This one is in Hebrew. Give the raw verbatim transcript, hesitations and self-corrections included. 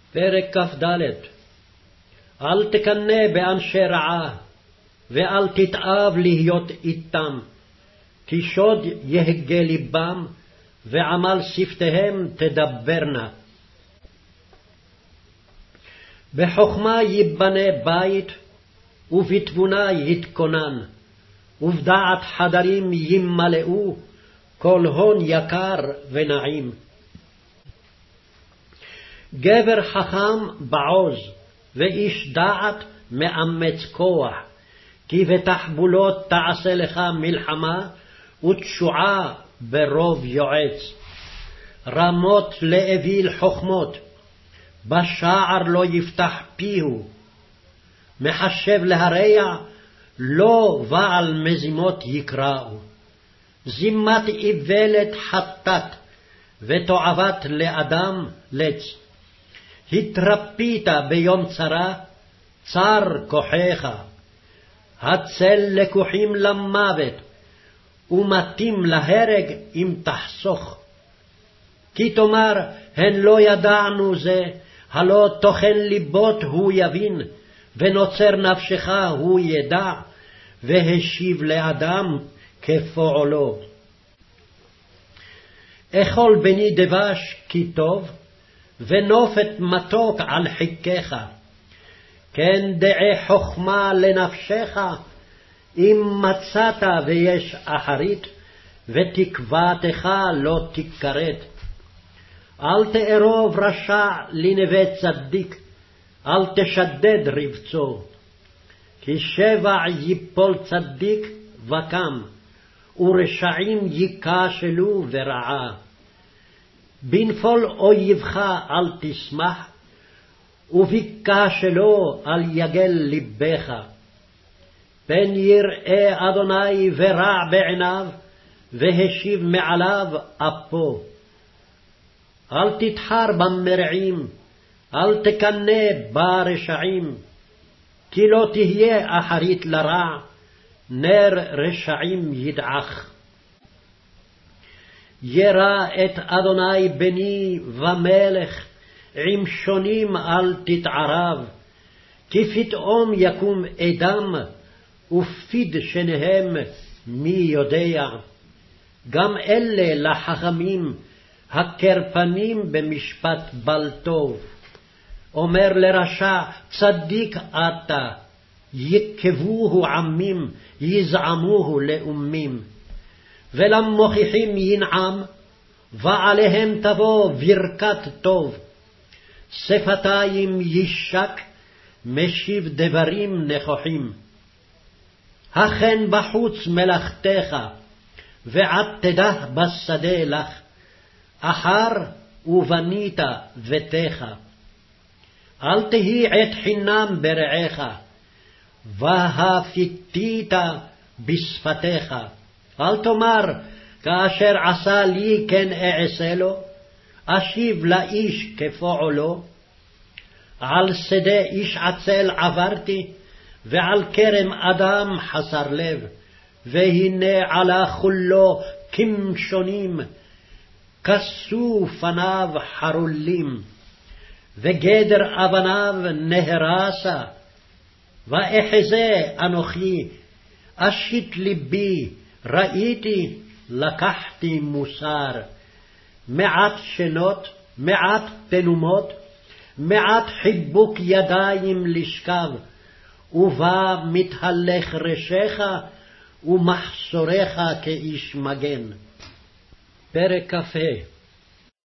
פרק כ"ד. אל תקנא באנשי רעה, ואל תתאב להיות איתם, כי שוד יהגה ליבם, ועמל שפתיהם תדברנה. בחוכמה ייבנה בית, ובתבונה יתכונן, ובדעת חדרים ימלאו, כל הון יקר ונעים. גבר חכם בעוז, ואיש דעת מאמץ כוח, כי בתחבולות תעשה לך מלחמה, ותשועה ברוב יועץ. רמות לאוויל חוכמות, בשער לא יפתח פיהו. מחשב להרע, לא בעל מזימות יקראו. זימת איוולת חטאת, ותועבת לאדם לץ. התרפית ביום צרה, צר כוחך. הצל לקוחים למוות, ומתים להרג אם תחסוך. כי תאמר, הן לא ידענו זה, הלא תוכן ליבות הוא יבין, ונוצר נפשך הוא ידע, והשיב לאדם כפועלו. אכול בני דבש כי טוב, ונופת מתוק על חיכך. כן דעי חוכמה לנפשך, אם מצאת ויש אחרית, ותקוותך לא תכרת. אל תארוב רשע לנווה צדיק, אל תשדד רבצו. כי שבע ייפול צדיק וקם, ורשעים ייכשלו ורעה. בנפול אויבך אל תשמח, ובכשלו אל יגל לבך. פן יראה אדוני ורע בעיניו, והשיב מעליו אפו. אל תתחר במרעים, אל תקנא ברשעים, כי לא תהיה אחרית לרע, נר רשעים ידעך. ירא את אדוני בני ומלך, עם שונים אל תתערב, כי פתאום יקום אדם, ופיד שניהם מי יודע. גם אלה לחכמים, הקרפנים במשפט בל טוב. אומר לרשע, צדיק אתה, יקבוהו עמים, יזעמוהו לאומים. ולמוכיחים ינעם, ועליהם תבוא ברכת טוב. שפתיים ישק, משיב דברים נכוחים. הכן בחוץ מלאכתך, ועד תדע בשדה לך, אחר ובנית ביתך. אל תהי עת חינם ברעך, והפיתית בשפתיך. אל תאמר, כאשר עשה לי כן אעשה לו, אשיב לאיש כפועלו. על שדה איש עצל עברתי, ועל כרם אדם חסר לב, והנה עלה כולו כמשונים, כסו פניו חרולים, וגדר אבניו נהרסה. ואחזה אנוכי, אשית ליבי, ראיתי, לקחתי מוסר. מעט שנות, מעט תנומות, מעט חיבוק ידיים לשכב, ובה מתהלך ראשך, ומחסורך כאיש מגן. פרק כ"ה.